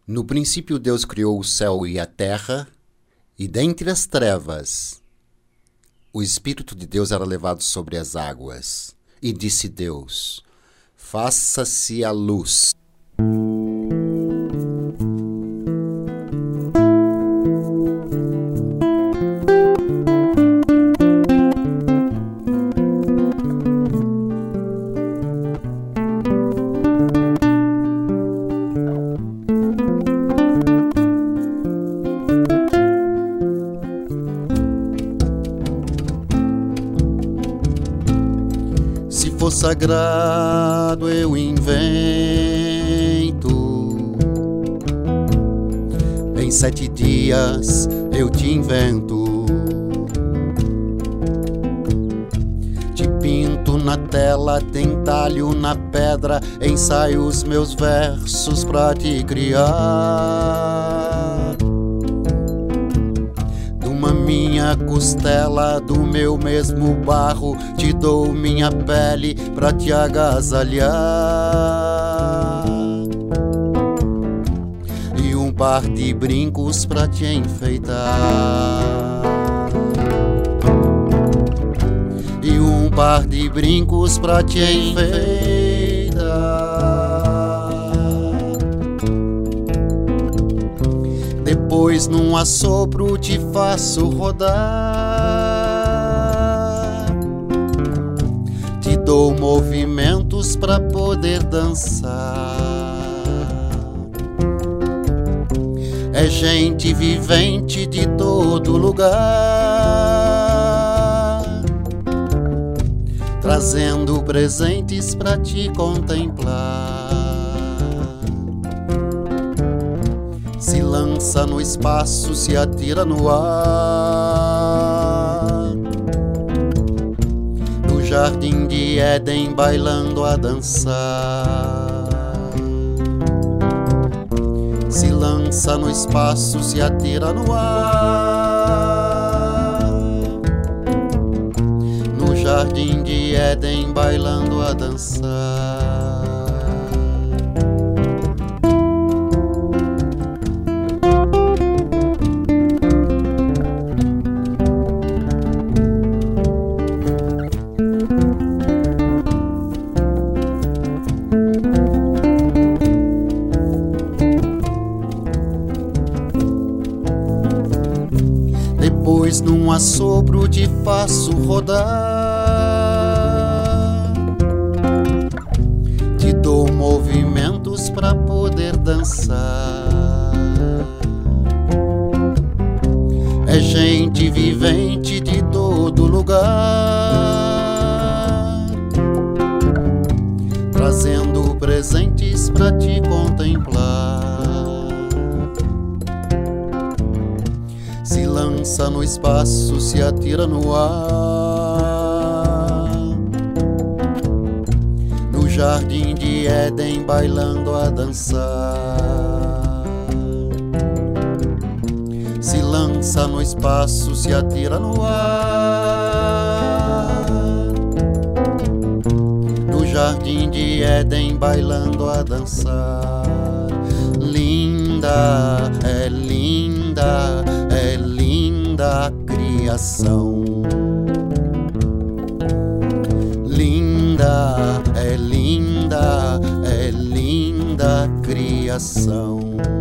No princípio Deus criou o céu e a terra, e dentre as trevas, o Espírito de Deus era levado sobre as águas. E disse Deus: faça-se a luz. Se for sagrado eu invento, em 7 dias eu te invento, te pinto na tela, tem talho na pedra, ensaio os meus versos pra te criar. Minha costela, do meu mesmo barro, te dou minha pele pra te agasalhar. E um par de brincos pra te enfeitar. E um par de brincos pra te enfeitar. Depois num assopro te faço rodar, te dou movimentos pra poder dançar. É gente vivente de todo lugar, trazendo presentes pra te contemplar. Se lança no espaço, se atira no ar, no jardim de Éden bailando a dançar. Se lança no espaço, se atira no ar, no jardim de Éden bailando a dançar. Depois num assopro te faço rodar, te dou movimentos pra poder dançar. É gente vivente de todo lugar, trazendo presentes pra te contemplar. Se lança no espaço, se atira no ar, no jardim de Éden bailando a dançar. Se lança no espaço, se atira no ar, no jardim de Éden bailando a dançar. Linda, é linda, é linda a criação. Linda, é linda, é linda a criação.